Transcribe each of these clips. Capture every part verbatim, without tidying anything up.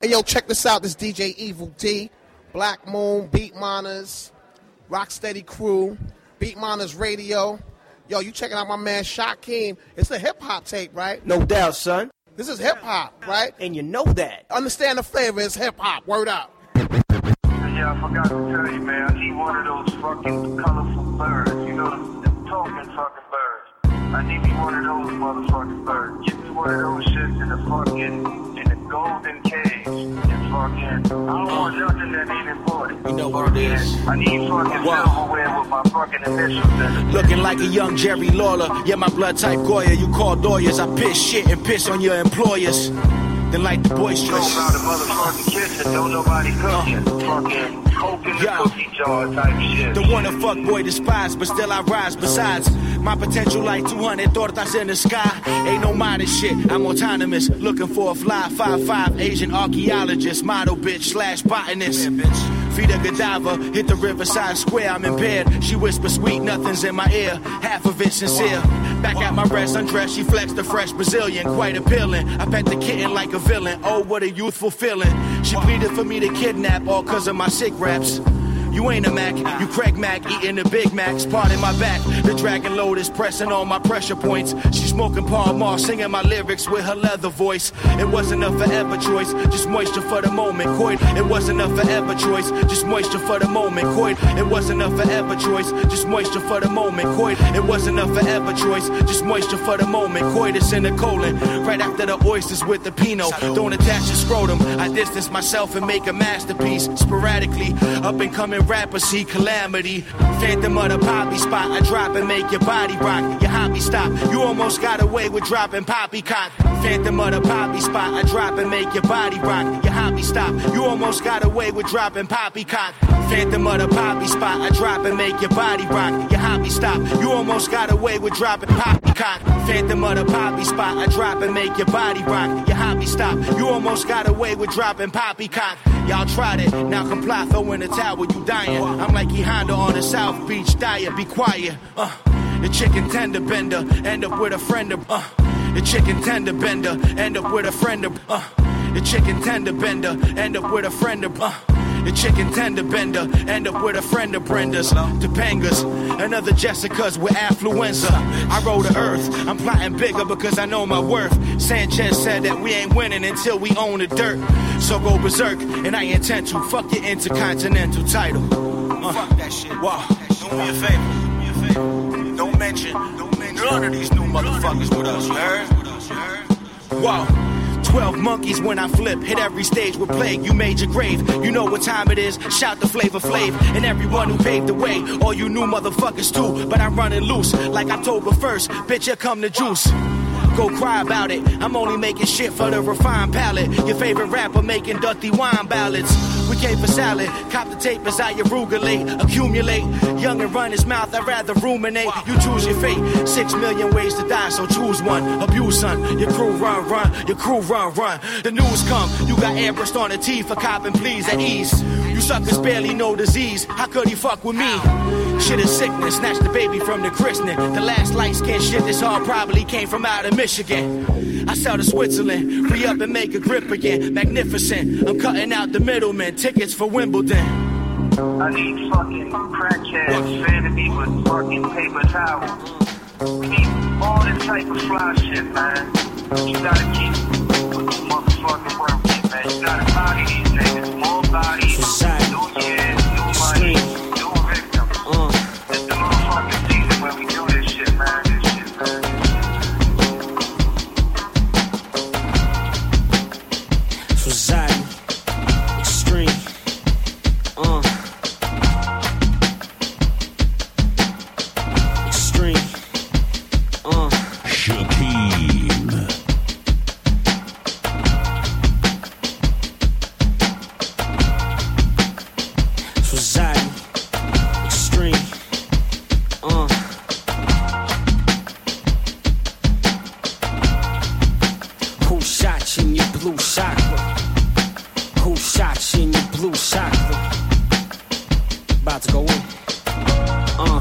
Hey, yo, check this out. This D J Evil D, Black Moon, Beat Miners, Rocksteady Crew, Beat Miners Radio. Yo, you checking out my man Shaquem. It's a hip-hop tape, right? No doubt, son. This is hip-hop, right? And you know that. Understand the flavor. It's hip-hop. Word up. Yeah, I forgot to tell you, man. I need one of those fucking colorful birds. You know, them, them talking fucking birds. I need me one of those motherfucking birds. Give me one of those shits in the fucking, in the golden cage. And fucking, I don't want nothing that ain't important. You know what it is. I need fucking silverware with my fucking initials in it. Looking like a young Jerry Lawler. Yeah, my blood type Goya. You call lawyers. I piss shit and piss on your employers. Then like the boisterous. Go around the motherfucking kitchen, don't nobody cooking. Fucking coke in the Yo. cookie jar type shit. The one a fuck boy despise, but still I rise. Besides, my potential like two hundred tortas in the sky. Ain't no modest shit, I'm autonomous. Looking for a fly, five five Asian archaeologist. Model bitch slash botanist. Yeah, bitch. Feed a cadaver, hit the riverside square, I'm impaired. She whispers sweet nothings in my ear, half of it sincere. Back at my rest, undressed, she flexed the fresh Brazilian, quite appealing. I pet the kitten like a villain, oh what a youthful feeling. She pleaded for me to kidnap, all cause of my sick raps. You ain't a Mac, you Craig Mac, eating the Big Macs, pardon my back. The Dragon Load is pressing on my pressure points. She smoking Paul Mars, singing my lyrics with her leather voice. It wasn't a forever choice, just moisture for the moment. Coit, it wasn't a forever choice, just moisture for the moment. Coit, it wasn't a forever choice, just moisture for the moment. Coit, it wasn't a forever choice, just moisture for the moment. Coitus in the colon, right after the oysters with the Pinot. Don't attach the scrotum, I distance myself and make a masterpiece. Sporadically, up and coming rapper see calamity. Phantom of the poppy spot, I drop and make your body rock. Your hobby stop, you almost got away with dropping poppycock. Phantom of the poppy spot, I drop and make your body rock. Your hobby stop, you almost got away with dropping poppycock. Phantom of the poppy spot, I drop and make your body rock. Your hobby stop, you almost got away with dropping poppycock. Phantom of the poppy spot, I drop and make your body rock. Your hobby stop, you almost got away with dropping poppycock. Y'all tried it, now comply, throw in the towel, you dying. I'm like E Honda on the South Beach diet, be quiet. Uh, the chicken tender bender, end up with a friend of, uh, the chicken tender bender, end up with a friend of, uh, the chicken tender bender, end up with a friend of, uh, the chicken tender bender, end up with a friend of Brenda's, Topangas, another Jessica's with affluenza. I roll the earth, I'm plotting bigger because I know my worth. Sanchez said that we ain't winning until we own the dirt. So go berserk, and I intend to fuck your intercontinental title. Uh, fuck that shit. Wow. Do me a favor. Do me a favor. Don't mention, don't mention none of these new motherfuckers with us. You heard? Wow. Twelve monkeys when I flip, hit every stage with plague. You made your grave, you know what time it is. Shout the Flavor Flav and everyone who paved the way. All you new motherfuckers too, but I'm running loose like October first. Bitch, here come the juice. Go cry about it. I'm only making shit for the refined palate. Your favorite rapper making dirty wine ballads. We came for salad. Cop the tape as I arugulate, accumulate. Young and run his mouth, I'd rather ruminate. You choose your fate. Six million ways to die, so choose one. Abuse, son. Your crew run, run. Your crew run, run. The news come. You got airbrushed on the teeth for copping pleas at ease. You suckers barely know disease. How could he fuck with me? Shit is sickness. Snatch the baby from the christening. The last light skin shit this all probably came from out of Michigan. I sell to Switzerland. Re-up and make a grip again. Magnificent. I'm cutting out the middleman. Tickets for Wimbledon. I need fucking crackheads fanning me with fucking paper towels. We need all this type of fly shit, man. You gotta keep with the motherfucking work, man. You gotta body these niggas. More bodies, new years, new money, new victims. Uh. It's the motherfucking season when we do this shit, man. This shit, man. Society, extreme. Uh. Extreme. Uh. Shaquem. Society, extreme. Uh. Who shot you in your blue chakra? Who shot you in your blue chakra? About to go in. Uh.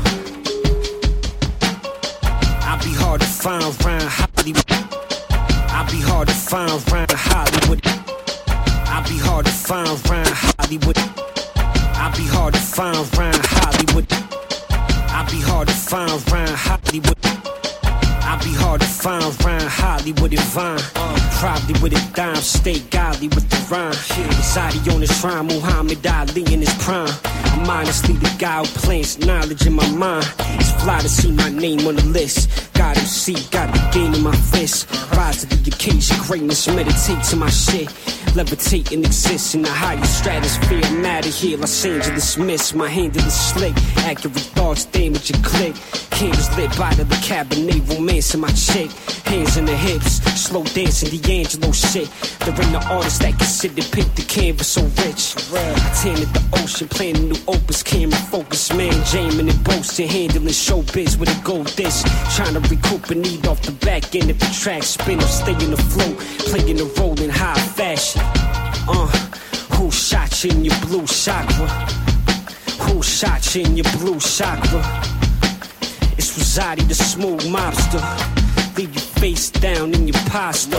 I'll be hard to find around Hollywood. I'll be hard to find around Hollywood. I'll be be hard to find around Hollywood. I be hard to find around Hollywood. I be hard to find around Hollywood. I be hard to find around Hollywood and Vine. Probably with a dime, stay godly with the rhyme. Anxiety on his rhyme, Muhammad Ali in his prime. I'm honestly the guy who plants knowledge in my mind. It's fly to see my name on the list. God M C, got the game in my fist. Rise to the occasion, greatness, meditate to my shit. Levitate and exist in the higher stratosphere. I'm out of here, Los Angeles miss. My hand in the slick, accurate thoughts, damage and click. Candles lit by the Cabernet, romance in my chick. Hands in the hips, slow dancing, D'Angelo shit. There ain't no artist that can sit and paint the canvas so rich. I tan at the ocean, playing a new opus, camera focus, man, jamming and boasting, handling showbiz with a gold disc. Trying to recoup and eat off the back end of the track, spin or stay in the flow, playing the role in high fashion. Uh, who shot you in your blue chakra? Who shot you in your blue chakra? It's Rosati, the smooth mobster. Leave your face down in your pasta.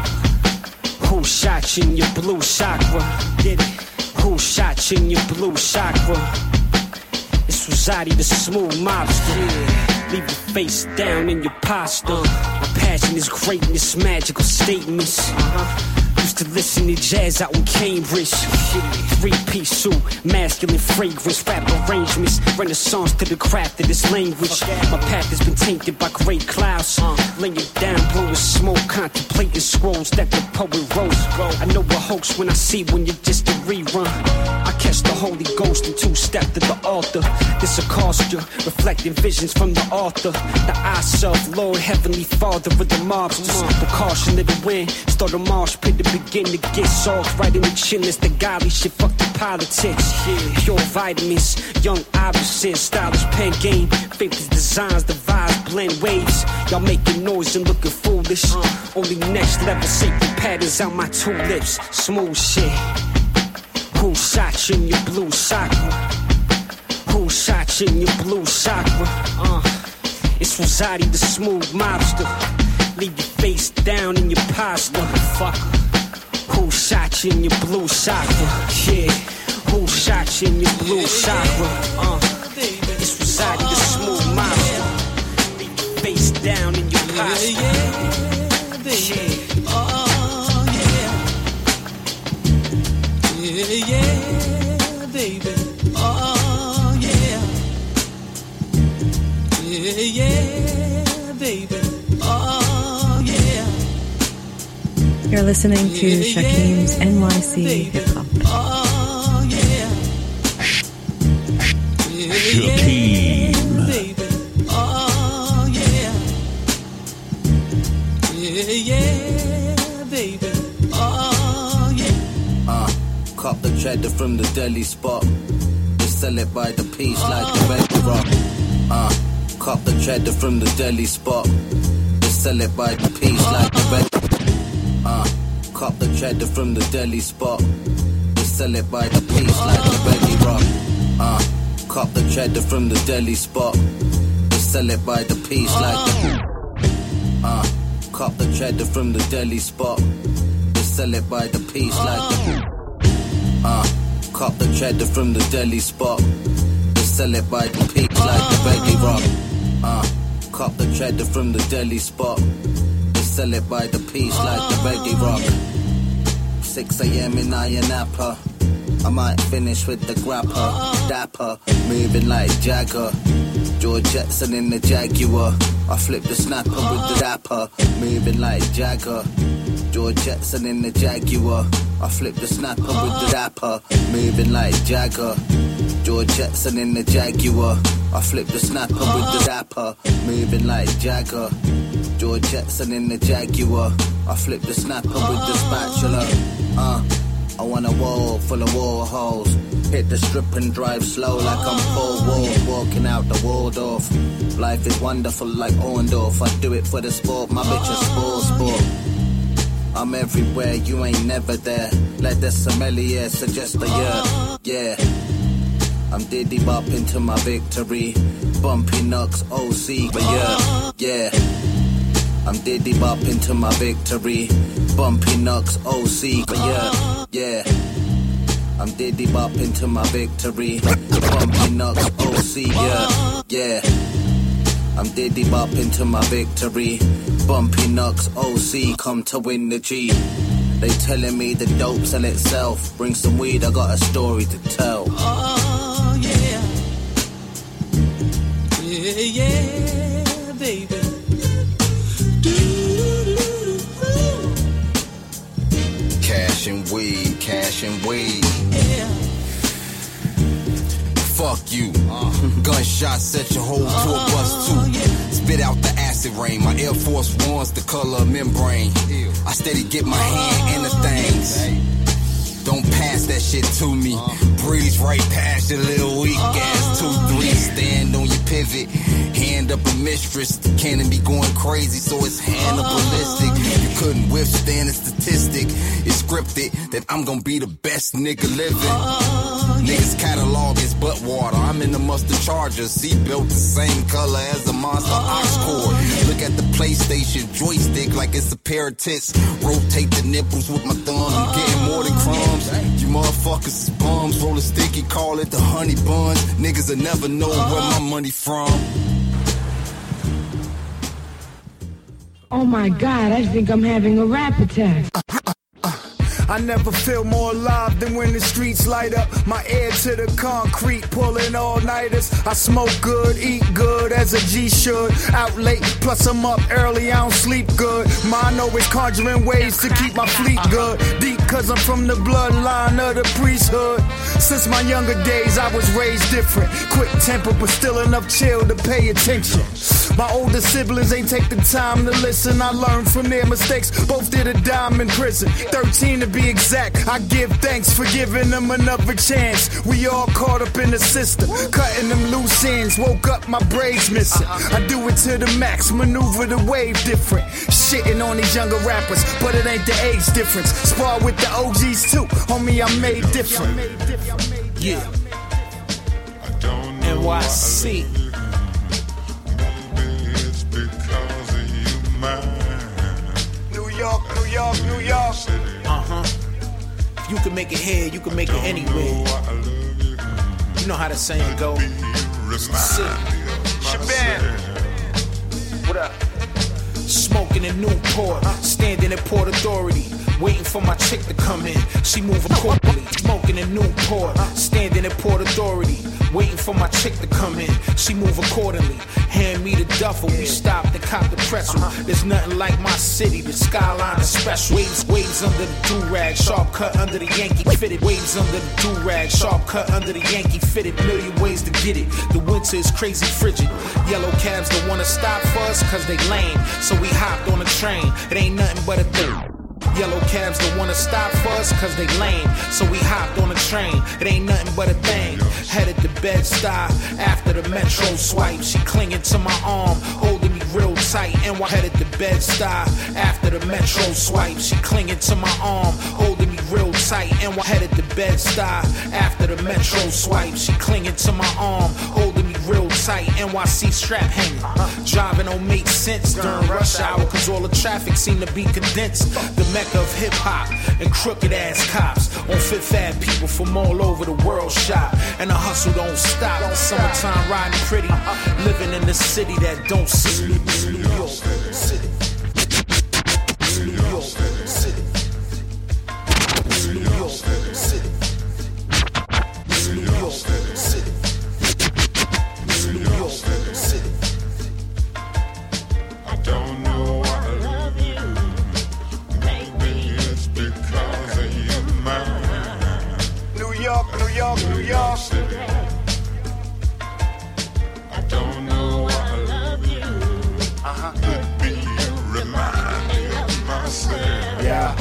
Who shot you in your blue chakra? Did it? Who shot you in your blue chakra? It's Rosati, the smooth mobster. Leave your face down in your pasta. My passion is greatness, magical statements. Uh-huh. Used to listen to jazz out in Cambridge. Three-piece suit, masculine fragrance, rap arrangements, renaissance to the craft of this language. My path has been tainted by gray clouds. Laying down, blowing smoke, contemplating scrolls that the poet wrote. I know a hoax when I see when you're just a rerun. I catch the Holy Ghost and two-step to the altar. This will cost you, reflecting visions from the author. The I self, Lord, Heavenly Father of the mobsters. The caution of the wind, start a marsh pit to begin to get soft. Right in the chin, it's the godly shit, fuck the politics. Pure vitamins, young irises, stylish pen game. Famous designs, the vibes, blend waves. Y'all making noise and looking foolish. Only next level, sacred patterns out my two lips. Smooth shit. Who shot you in your blue chakra? Who shot you in your blue chakra? Uh, it's Rosati, the smooth mobster. Leave your face down in your pasta. Fucker. Who shot you in your blue chakra? Yeah. Who shot you in your blue chakra? Uh, it's Rosati, the smooth mobster. Leave your face down in your pasta. Yeah. Yeah, yeah, baby. Oh, yeah. Yeah, yeah, baby. Oh, yeah. You're listening to yeah, Shakim's yeah, N Y C Hip Hop. Oh, yeah. Yeah, Shakim. Yeah, baby. Oh, yeah. Yeah, yeah, baby. Oh, yeah. Uh. Cop the cheddar from the deli spot. They sell it by the piece like the red rock. Uh, cop the cheddar from the deli spot. They sell it by the piece like the red. Uh, cop the cheddar from the deli spot. They sell it by the piece like the red rock. Uh, cop the cheddar from the deli spot. They sell it by the piece like the. Uh, cop the cheddar from the deli spot. They sell it by the piece like the. Uh, cop the cheddar from the deli spot. They sell it by the piece like the reggae rock. Uh, cop the cheddar from the deli spot. They sell it by the piece like the reggae rock. six a.m. in Iron Napa. I might finish with the grapper. Dapper, moving like Jagger. George Jetson in the Jaguar. I flip the snapper with the dapper. Moving like Jagger. George Jetson in the Jaguar. I flip the snapper with the dapper. Moving like Jagger. George Jetson in the Jaguar. I flip the snapper with the dapper. Moving like Jagger. George Jetson in the Jaguar. I flip the snapper with the spatula. Uh, I want a wall full of war holes. Hit the strip and drive slow like I'm Paul Wall. Walking out the Waldorf. Life is wonderful like Orndorff. I do it for the sport, my bitch is sport, sport. I'm everywhere, you ain't never there. Let the sommelier suggest a year. Yeah, I'm diddy bopping to my victory. Bumpy Knocks, O C, but yeah, yeah. I'm diddy bopping to my victory. Bumpy Knocks, O C, but yeah, yeah. I'm diddy bopping to my victory. Bumpy Knocks O C, yeah, yeah. I'm diddy bopping to my victory. Bumpy Knocks O C, come to win the G. They telling me the dope sell itself. Bring some weed, I got a story to tell. Oh, yeah. Yeah, yeah, baby. Cash and weed, cash and weed. Yeah. Fuck you. Uh, Gunshot set your whole tour Oh, bus too. yeah. Spit out the acid rain. My Air Force One's the color of membrane. I steady get my hand in the things. Don't pass that shit to me. Breeze right past your little weak ass two three. Stand on your pivot. Hand up a mistress. The cannon be going crazy, so it's hand up ballistic. You couldn't withstand a statistic. It's scripted that I'm gonna be the best nigga living. Niggas catalog is butt water. I'm in the mustard charger. Seatbelt the same color as a monster ox cord. Look at the PlayStation joystick like it's a pair of tits. Rotate the nipples with my thumb. I'm getting more than crumbs. You motherfuckers is bums. Roll a sticky, call it the honey buns. Niggas will never know where my money from. Oh my God, I think I'm having a rap attack. I never feel more alive than when the streets light up. My ear to the concrete, pulling all-nighters. I smoke good, eat good, as a G should. Out late, plus I'm up early, I don't sleep good. Mine always conjuring ways to keep my fleet good. Deep, cause I'm from the bloodline of the priesthood. Since my younger days, I was raised different. Quick temper, but still enough chill to pay attention. My older siblings ain't take the time to listen. I learned from their mistakes, both did a dime in prison. thirteen to be exact, I give thanks for giving them another chance. We all caught up in the system, cutting them loose ends. Woke up, my braids missing. I do it to the max, maneuver the wave different. Shitting on these younger rappers, but it ain't the age difference. Spar with the O Gs too, homie, I'm made different. Yeah. N Y C. New York, New York, New York. Uh-huh. If you can make it here, you can make it anywhere. You know how the saying go. It's the city. Shabam. What up? Smoking in Newport, standing at Port Authority, waiting for my chick to come in. She move accordingly. Smoking in Newport, standing at Port Authority, waiting for my chick to come in. She move accordingly. Hand me the duffel, we stopped and cop the pretzel. There's nothing like my city, the skyline is special. Waves, waves under the do-rag, sharp cut under the Yankee fitted. Waves under the do-rag, sharp cut under the Yankee fitted. Million ways to get it. The winter is crazy frigid. Yellow cabs don't wanna stop for us cause they lame. So we hopped on a train, it ain't nothing but a thing. Yellow cabs don't wanna stop for us cause they lame. So we hopped on a train, it ain't nothing but a thing. Headed to Bed-Stuy after the metro swipe. She clinging to my arm, holding me real tight. And I headed to Bed-Stuy after the metro swipe. She clinging to my arm, holding me real tight. And I headed to Bed-Stuy after the metro swipe. She clinging to my arm, holding me real tight. N Y C strap hanging. Driving don't make sense during rush hour cause all the traffic seem to be condensed. The mecca of hip hop and crooked ass cops on Fifth Ave, people from all over the world shop. And the hustle don't stop. Summertime riding pretty, living in the city that don't sleep. New York City. New York City. New York City. New York City. New York City. I don't know why I love you. Maybe it's because of your mind. New York, New York, New York. I don't know why I love you. Uh-huh. Could be remind me of myself. Yeah.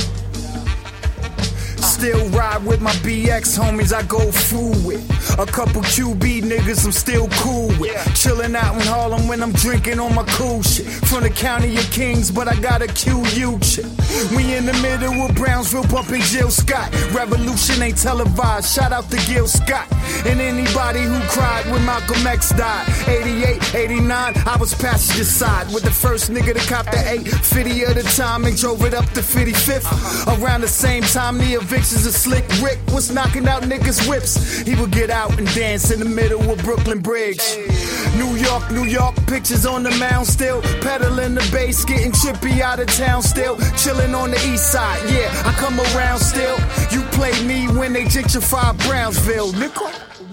Still ride with my B X homies I go through with. A couple Q B niggas I'm still cool with. Chillin' out in Harlem when I'm drinking on my cool shit. From the county of Kings, but I got a Q U chick. We in the middle of Brownsville bumping Jill Scott. Revolution ain't televised. Shout out to Gil Scott. And anybody who cried when Malcolm X died. eighty-eight, eighty-nine, I was passenger side with the first nigga to cop the eight fifty at a time and drove it up to fifty-fifth. Around the same time the eviction pictures of Slick Rick was knocking out niggas' whips. He would get out and dance in the middle of Brooklyn Bridge. New York, New York, pictures on the mound still. Peddling the bass, getting chippy out of town still. Chilling on the east side, yeah, I come around still. You play me when they gentrify Brownsville, nigga.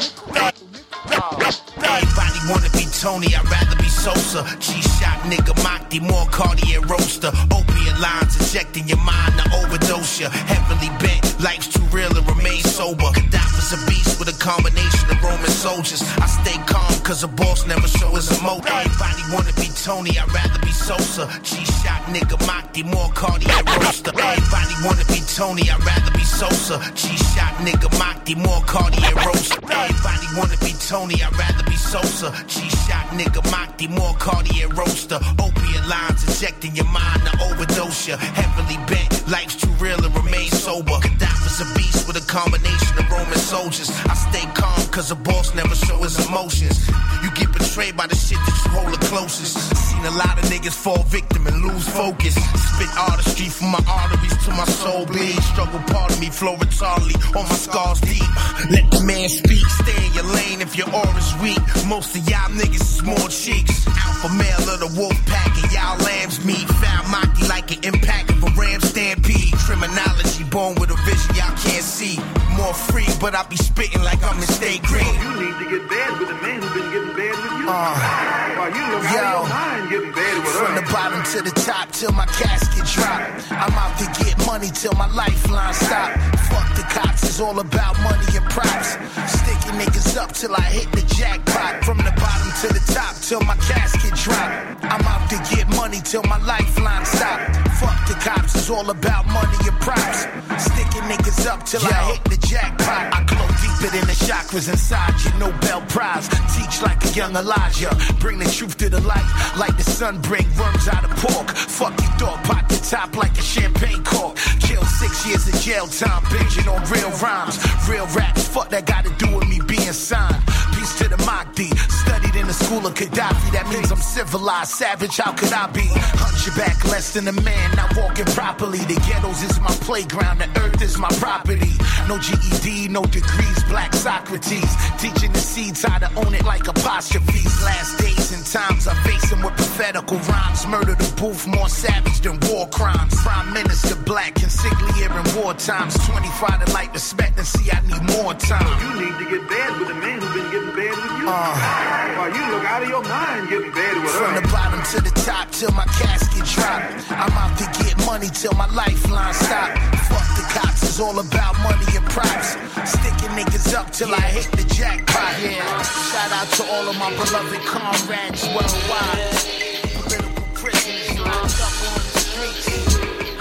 Everybody wanna be Tony, I'd rather be Sosa. G-Shock, nigga, Mockty, more Cartier roaster. Opiate lines injecting your mind to overdose ya. Heavily bent, life's too real to remain sober. Gaddafi's a beast with a combination of Roman soldiers. I stay calm cause a boss never show his emotion. Everybody wanna be Tony, I'd rather be Sosa. G-Shock, nigga, Mockty, more Cartier roaster. Everybody wanna be Tony, I'd rather be Sosa. G-Shock, nigga, Mockty, more Cartier roaster. Everybody wanna be Tony, I'd rather be Sosa. G-Shock, nigga, Mockty, more Cartier roaster. Opiate lines injecting your mind to overdose ya. Heavily bent, life's too real to remain sober. Gaddafi's a beast with a combination of Roman soldiers. I stay calm cause a boss never show his emotions. You get betrayed by the shit that you hold the closest. Seen a lot of niggas fall victim and lose focus. Spit artistry from my arteries to my soul bleed. Struggle part of me flow retardedly on my scars deep. Let the man speak, stay in your lane if your aura's weak. Most of y'all niggas is more cheeks. Alpha male of the wolf pack and y'all lambs meat. Found Mockty like an impact of a ram stampede. Criminology born with a vision y'all can't see. More free, but I be spitting like I'm in state green. You need to get bad with the man who's been getting bad with you. Uh, While you look yo, out of your mind getting bad with from her. the bottom to the top till my casket drop. I'm out to get money till my lifeline stop. Fuck the cops, it's all about money and props. Sticking niggas up till I hit the jackpot. From the bottom to the top till my casket drop. I'm out to get money till my lifeline stop. Fuck the cops, it's all about money and props. Sticking niggas up till yo, I hit the jackpot. I glow deeper than the chakras inside your Nobel Prize. Teach like a young Elijah. Bring the truth to the light like the sun bring worms out of pork. Fuck you thought, pop the top like a champagne cork. Kill six years of jail time, binging on real rhymes. Real raps, fuck that got to do with me being signed. Peace to the Mockty, studied in the school of Gaddafi. That means I'm civilized, savage, how could I be? Hunchback, less than a man, not walking properly. The ghettos is my playground, the earth is my property. No G E D, no degrees, black Socrates. Teaching the seeds how to own it like apostrophes. Last days and times I face them with prophetical rhymes. Murder the booth, more savage than war crimes. Prime Minister black, consigliere in war times. twenty-five to life expectancy, I need more time. You need to get bad with the man who's been getting bad with you. Uh, While you look out of your mind getting bad with from her. the bottom to the top till my casket drop. I'm out to get money till my lifeline stop. Fuck the cops, it's all about money and props. Sticking niggas up till I hit the jackpot. Yeah, shout out to all of my beloved comrades worldwide. Political prisoners locked up on the streets.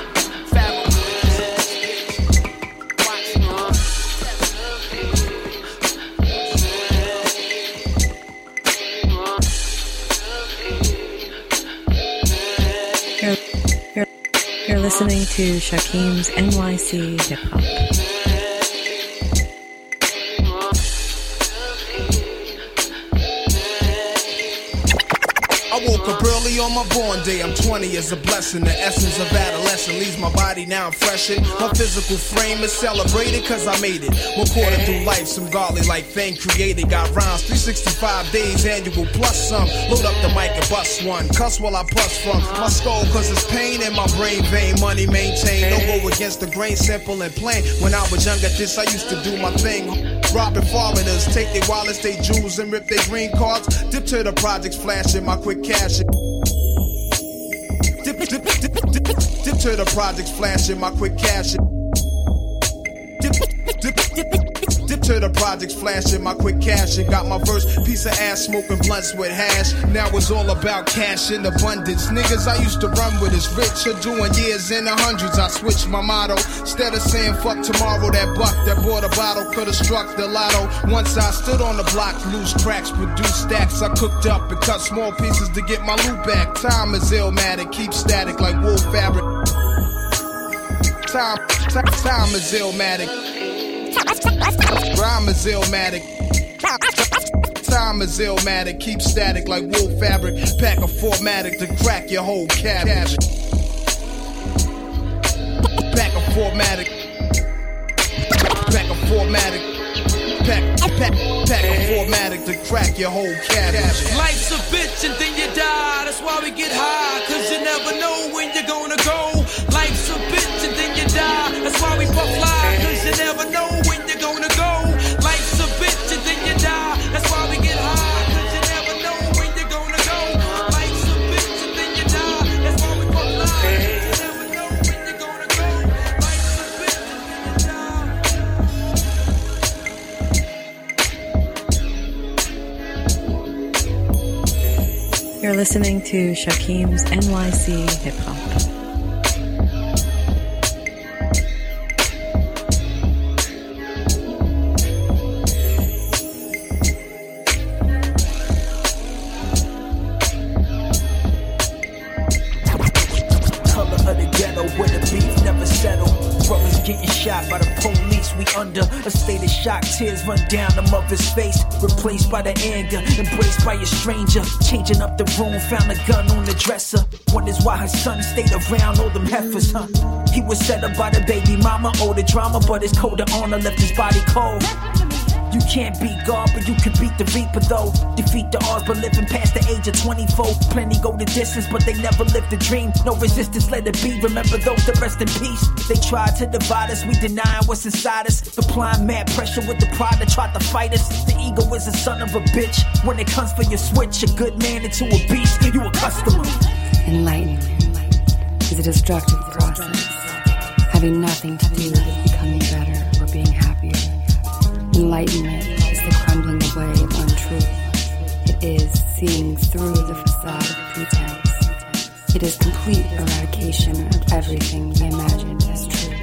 You're, you're, you're listening to Shakim's N Y C Hip Hop. I woke up early on my born day. I'm twenty is a blessing. The essence of adolescence leaves my body now I'm freshened. My physical frame is celebrated cause I made it. Recorded through life, some godly like thing created. Got rhymes, three sixty-five days annual plus some. Load up the mic and bust one. Cuss while I bust from my skull cause it's pain in my brain vein. Money maintained, no go against the grain, simple and plain. When I was younger, this I used to do my thing. Robbing foreigners, take their wallets, they jewels, and rip their green cards. Dip to the projects, flashing my quick cash. Dip, dip, dip, dip, dip, dip to the projects, flashing my quick cash. Dip, dip, dip, dip, dip to the projects, flashing my quick cash. And got my verse, piece of ass, smoking blunts with hash. Now it's all about cash in abundance. Niggas I used to run with is rich, or doing years in the hundreds. I switched my motto. Instead of saying fuck tomorrow, that buck that bought a bottle could've struck the lotto. Once I stood on the block, loose cracks, produced stacks. I cooked up and cut small pieces to get my loot back. Time is illmatic, keep static like wool fabric. Time, time, time is illmatic. Rhyme is illmatic. Time is illmatic, keep static like wool fabric. Pack a formatic to crack your whole cabbage. Pack a formatic. formatic. Pack, pack, pack a formatic to crack your whole cabbage. Life's a bitch and then you die. That's why we get high, cause you never know when you're gonna go. Life's a bitch and then you die. That's why we puff fly, cause you never know when you're gonna go. Life's a bitch and then you die. That's why we get high, cause you never know when you're gonna go. Life's a bitch and then you die. That's why we puff fly, cause you never know when you're gonna go. Life's a bitch and then you die. You're listening to Shakim's N Y C Hip Hop. Color of the ghetto where the beef never settle. Brothers getting shot by the police. We under a state of shock. Tears run down the mother's face. Replaced by the anger. Embraced by a stranger. Changing up the room. Found a gun on the dresser. Wonders why her son stayed around all them heifers, huh? He was set up by the baby mama. Oh, the drama, but his code of honor left his body cold. You can't beat God, but you can beat the Reaper though. Defeat the odds, but living past the age of twenty-four. Plenty go the distance, but they never lived the dream. No resistance, let it be. Remember those that rest in peace. They tried to divide us, we denying what's inside us. Applying mad pressure with the pride that tried to fight us. The ego is a son of a bitch. When it comes for your switch, a good man into a beast, you a customer. Enlightenment is a destructive process, having nothing to do with becoming better or being happier. Enlightenment is the crumbling away of untruth. It is seeing through the facade of pretense. It is complete eradication of everything we imagined as true.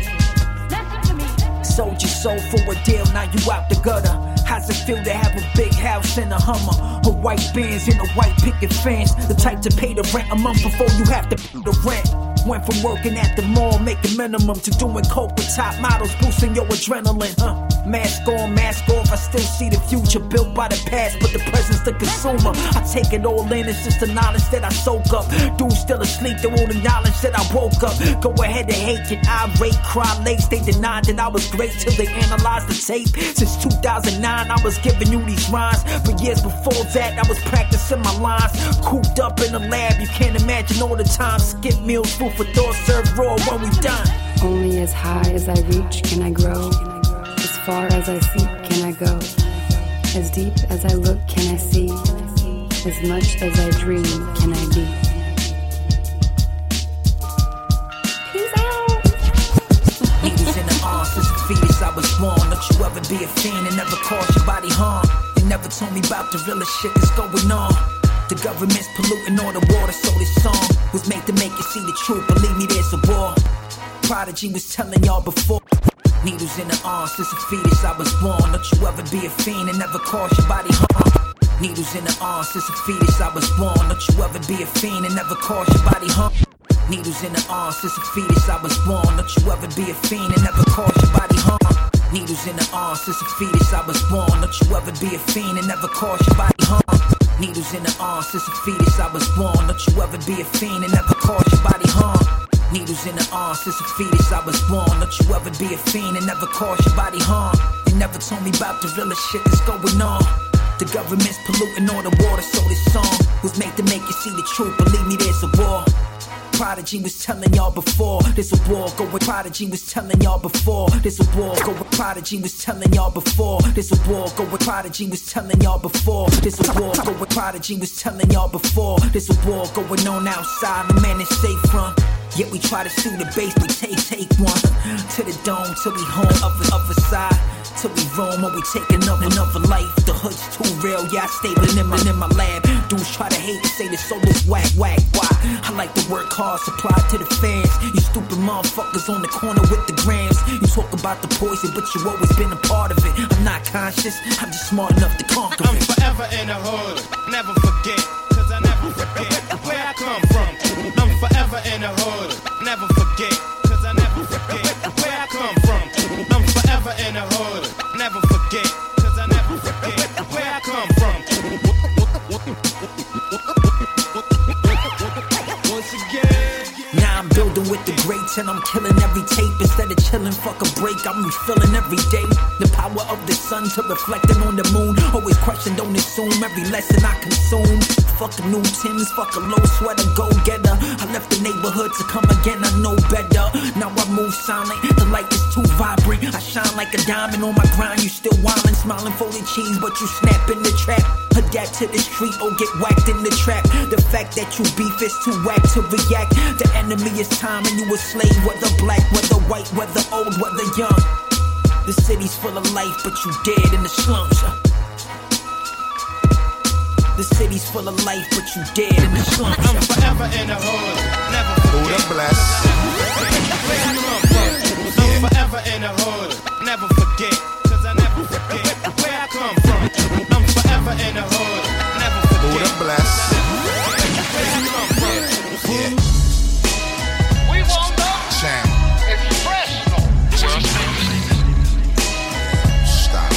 Sold your soul for a deal, now you out the gutter. How's it feel to have a big house and a Hummer? A white Benz and a white picket fence. The type to pay the rent a month before you have to pay the rent. Went from working at the mall, making minimum, to doing coke with top models, boosting your adrenaline, huh? Mask on, mask off, I still see the future built by the past, but the present's the consumer. I take it all in, it's just the knowledge that I soak up. Dudes still asleep, they won't acknowledge that I woke up. Go ahead and hate it, irate, cry late. They denied that I was great till they analyzed the tape. Since two thousand nine, I was giving you these rhymes, but years before that, I was practicing my lines. Cooped up in the lab, you can't imagine all the time. Skip meals, food for thought, served raw when we done. Only as high as I reach can I grow. As far as I seek can I go. As deep as I look can I see. As much as I dream can I be. Peace out. Needles in the arms since a fetus I was born. Don't you ever be a fiend and never cause your body harm. You never told me about the realest shit that's going on. The government's polluting all the water, so this song was made to make you see the truth. Believe me, there's a war. Prodigy was telling y'all before. Needles in the arms since a fetus I was born. Don't you ever be a fiend and never cause your body harm. Needles in the arms since a fetus I was born. Don't you ever be a fiend and never cause your body harm. Needles in the arms since a fetus I was born. Don't you ever be a fiend and never cause your body harm. Needles in the arms since a fetus I was born. Don't you ever be a fiend and never cause your body harm. Needles in the arms since a fetus I was born. Don't you ever be a fiend and never cause your body harm. Needles in the arms since a fetus I was born. Don't you ever be a fiend and never cause your body harm. You never told me about the realest shit that's going on. The government's polluting all the water, so this song was made to make you see the truth. Believe me, there's a war. Prodigy was telling y'all before. There's a war going. Prodigy was telling y'all before. There's a war going. Prodigy was telling y'all before. There's a war going. Prodigy was telling y'all before. There's a war going. Prodigy was telling y'all before. There's a war going on outside. The man is safe from. Yet we try to sue the base, we take, take one to the dome, till we home, other, other side, till we roam, or we take another, another life. The hood's too real, yeah, I stay in my, in my lab. Dudes try to hate and say the solo's whack, whack, why? I like to work hard, supply to the fans. You stupid motherfuckers on the corner with the grams. You talk about the poison, but you always been a part of it. I'm not conscious, I'm just smart enough to conquer it. I'm forever in the hood, never forget, cause I never forget where I come from. I'm forever in the hood, never forget, cause I never forget where I come from. I'm forever in the hood, never forget, cause I never forget where I come from. Once again, now I'm building with the greats and I'm killing every tape. Instead of chilling, fuck a break, I'm refilling every day. sun to reflecting on the moon. Always question, don't assume every lesson I consume. Fuck a new Timbs, fuck a low sweater, go getter. I left the neighborhood to come again, I know better. Now I move silent, the light is too vibrant. I shine like a diamond on my grind, you still wildin', smiling for the cheese, but you snap in the trap. Adapt to the street or get whacked in the trap. The fact that you beef is too whack to react. The enemy is time and you a slave, whether black, whether white, whether old, whether young. The city's full of life, but you dead in the slums. The city's full of life, but you dead in the slums. I'm forever in the hood, never forget. Buddha bless. I'm forever in the hood, never forget. Cause I never forget where I come from. I'm forever in the hood, never forget. Buddha bless. Yeah. We won't know. Champ. It's fresh. Stop.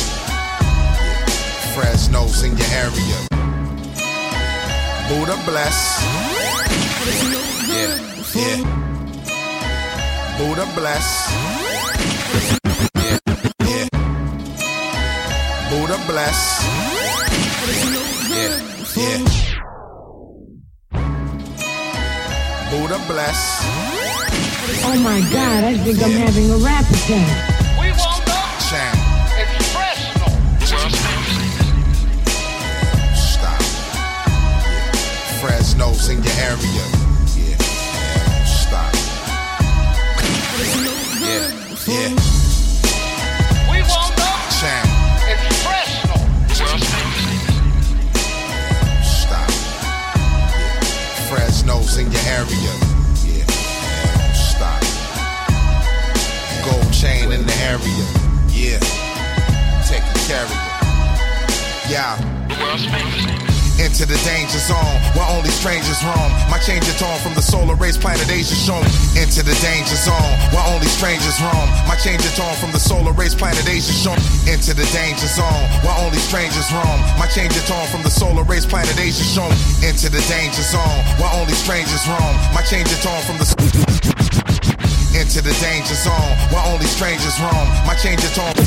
Fresno's in your area. Buddha bless. Yeah, yeah. Buddha bless. Yeah, yeah. Buddha bless. Yeah, yeah. Buddha bless. Oh my God, I think I'm having a rap attack. We won't know. Champ. It's fresh. Stop. Fresno's in your area. Yeah, yeah. Stop. Yeah, yeah. We won't know. Champ. It's fresh. Stop. Fresno's in your area. Yeah, yeah. Stop. Gold chain in the area. Yeah. Taking care of you. Yeah. Into the danger zone, where only strangers roam. My change of tone from the solar race planet Asia shown. Into the danger zone, where only strangers roam. My change of tone from the solar race planet Asia shown. Into the danger zone, where only strangers roam. My change of tone from the solar race planet Asia shown. Into the danger zone, where only strangers roam. My change of tone from the into the danger zone, where only strangers roam. My change of tone.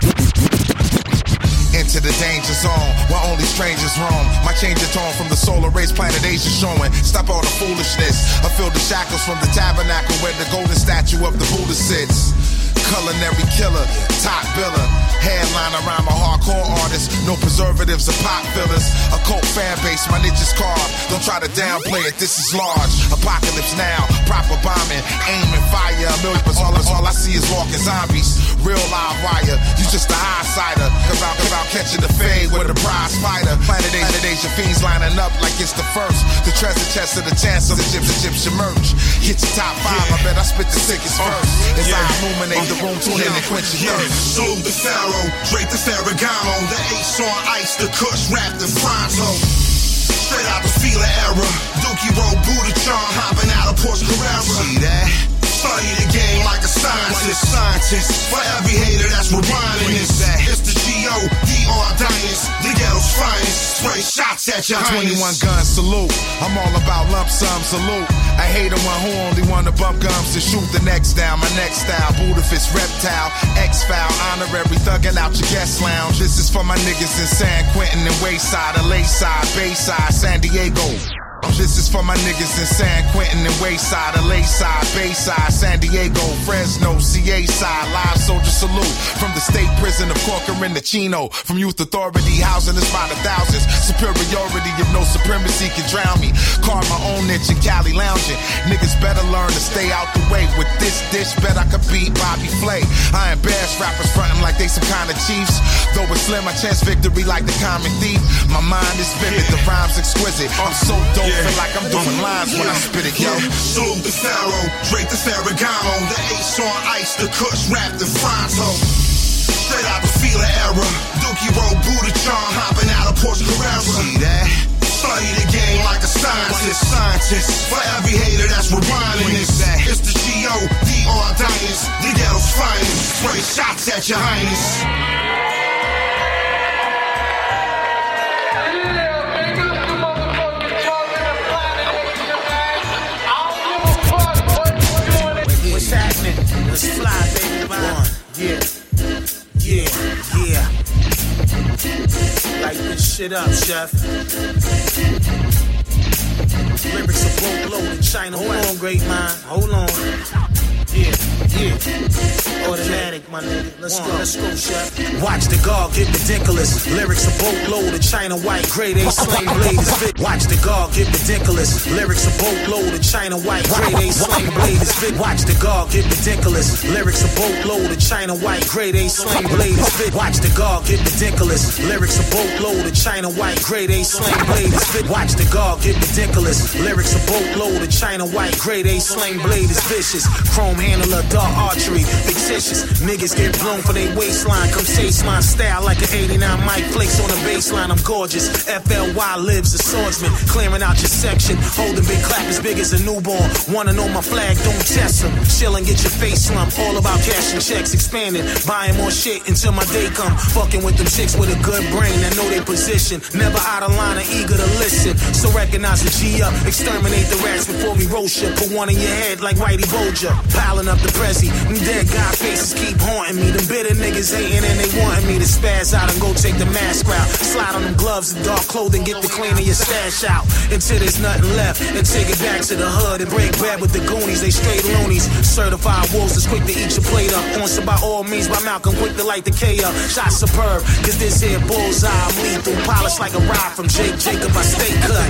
Into the danger zone, where only strangers roam. My change of tone from the solar race planet Asia showing. Stop all the foolishness. I feel the shackles from the tabernacle where the golden statue of the Buddha sits. Culinary killer, top biller. Headliner, rhyme a hardcore artist. No preservatives or pot fillers. A cult fan base, my niches carved. Don't try to downplay it, this is large. Apocalypse now, proper bombing. Aim and fire, a million. All, all I see is walking zombies. Real live wire, you just a high sider. Cause I'm, cause I'm catching the fade with a prize fighter. Planet Asia, Planet Asia fiends lining up like it's the first. The treasure chest of the chance of the Egyptian, Egyptian merch. Hit your top five, I bet I spit the sickest first. As I illuminate the room, tune in and quench your thirst. Salute the Pharaoh, Drake the Ferragamo, the ace on ice, the Kush wrapped in Pronto. Straight out the Fila era, Dookie roll Buddha charm, hopping out of Porsche Carrera. See that? Study the game like a scientist. scientist. For every hater that's rewinding this. It's the G O D R Dynast, the ghetto's finest. Spray shots at your twenty-one gun salute. I'm all about lump sum salute. I hate the one who only want to bump gums to shoot the next down. My next style, Buddha fist reptile, X-Foul, honorary thugging out your guest lounge. This is for my niggas in San Quentin and Wayside, the Layside, Bayside, San Diego. This is for my niggas in San Quentin and Wayside, the Layside, Bayside, San Diego, Fresno, C A side, live soldier salute from the state prison of Corcoran to Chino, from youth authority housing us by the thousands. Superiority of no supremacy can drown me. Carve my own niche in Cali lounging. Niggas better learn to stay out the way. With this dish, bet I could beat Bobby Flay. I embarrass rappers frontin' like they some kind of chiefs. Though it's slim, I chance victory like the common thief. My mind is vivid, the rhymes exquisite. I'm so dope. Yeah. Feel like I'm doing lines when I spit it, yo. Salute the Pharaoh, Drake the Ferragamo, the ace on ice, the Kush wrapped in Pronto. Straight out the Fila era, Dookie roll Buddha charm, hopping out of Porsche Carrera. See that? Study the game like a scientist. scientist. For every hater that's rewinding this. It's the G O D R Dynast, the ghetto's finest. Spray shots at your highness. Let's fly, baby. One, yeah, yeah, yeah. Light this shit up, chef. Lyrics are both loaded, China. Hold on, great mind. Hold on. Yeah, yeah. Automatic, my nigga. Let's go, let's go, chef. Watch the guard get ridiculous. Lyrics are boat loaded. China white, grade A slang blade is fit. Watch the guard get ridiculous. Lyrics are boat loaded. China white, grade A slang blade is fit. Watch the guard get ridiculous. Lyrics are boat loaded. China white, grade A slang blade is fit. Watch the guard get ridiculous. Lyrics are boat loaded. China white, grade A slang blade is fit. Watch the guard get ridiculous. Lyrics are boat loaded. China white, grade A slang blade is vicious. Chrome handler, dark archery, fictitious. Niggas get blown for their waistline. Come chase my style like an eighty-nine mic place on the baseline. I'm gorgeous. F L Y lives a swordsman, clearing out your section. Holding big clap as big as a newborn. Wanna know my flag? Don't test them. Chillin', get your face slumped. All about cashing checks, expanding, buying more shit until my day come. Fucking with them chicks with a good brain that know their position. Never out of line and eager to listen. So recognize the G up. Exterminate the rats before we roast ya. Put one in your head like Whitey Bulger. Piling up the Prezi. Them dead guy faces keep haunting me. Them bitter niggas hating and they wanting me to spaz out and go take the mask out. Slide on them gloves and dark clothing. Get the clean of your stash out until there's nothing left. And take it back to the hood and break bread with the Goonies. They straight loonies. Certified wolves that's quick to eat your plate up. Answer by all means by Malcolm, quick to light the K up. Shot superb, cause this here bullseye. I'm lethal, polished like a ride from Jake Jacob. I stay cut.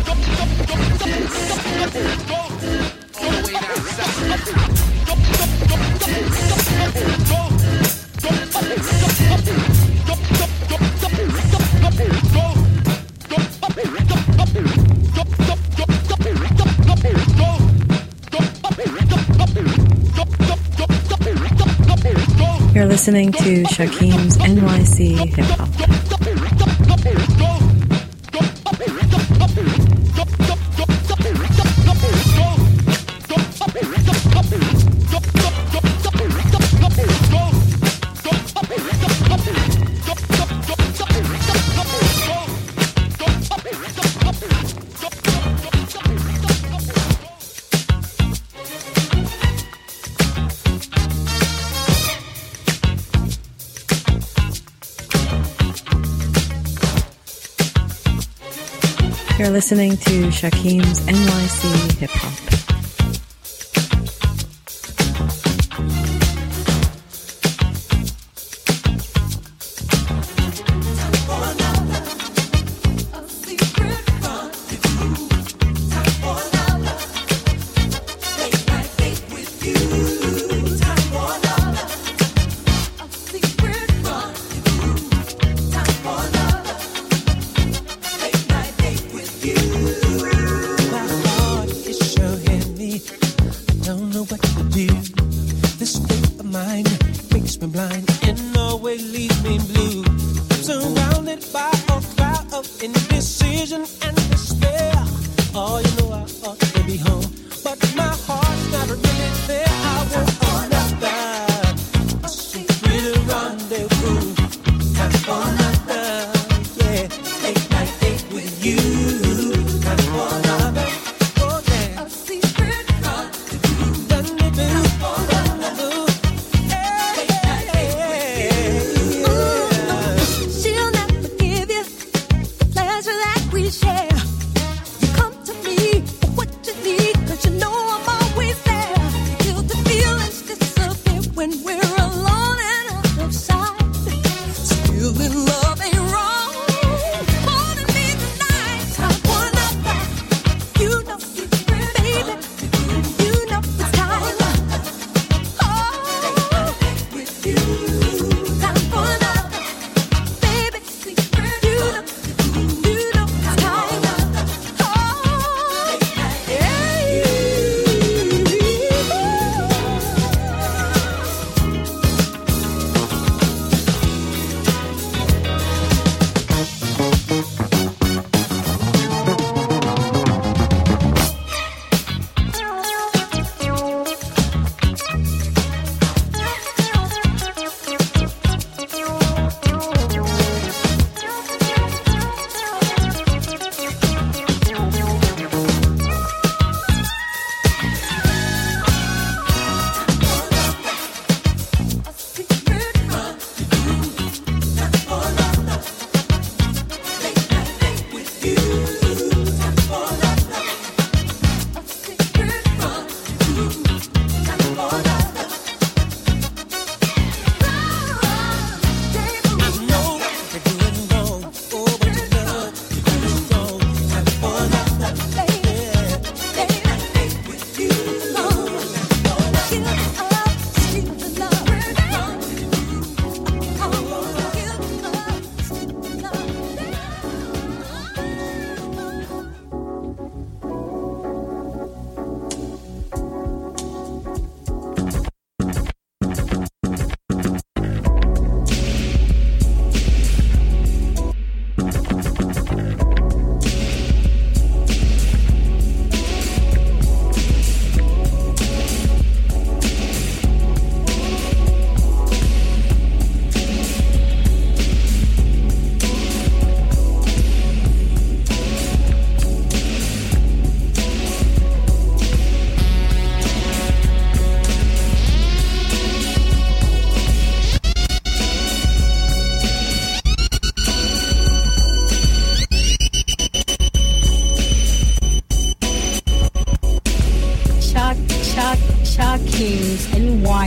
You're listening to Shakim's N Y C Hip Hop. You're listening to Shakim's N Y C Hip Hop.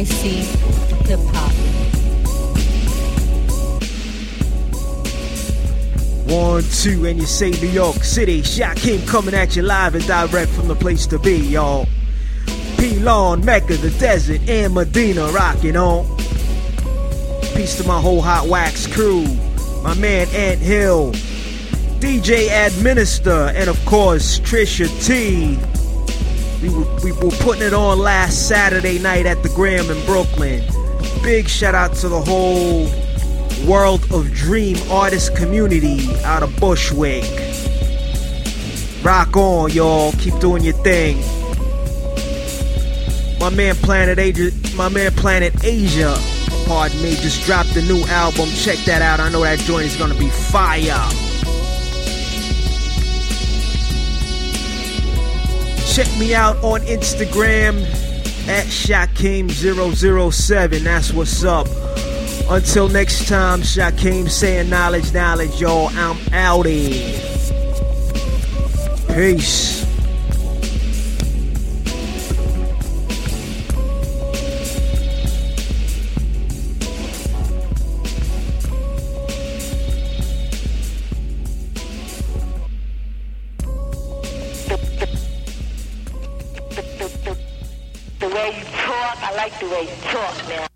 Y C Hip Hop. One, two, and you say New York City. Shakim coming at you live and direct from the place to be, y'all. P-Lawn, Mecca, the desert, and Medina rocking on. Peace to my whole Hot Wax crew. My man Ant Hill, D J Administer, and of course Trisha T. We were, we were putting it on last Saturday night at the Graham in Brooklyn. Big shout out to the whole World of Dream artist community out of Bushwick. Rock on, y'all. Keep doing your thing. My man Planet Asia, my man Planet Asia, pardon me, just dropped a new album. Check that out. I know that joint is gonna be fire. Check me out on Instagram at Shakim zero zero seven. That's what's up. Until next time, Shakim saying knowledge, knowledge, y'all. I'm outie. Peace. The way you talk, I like the way you talk, man.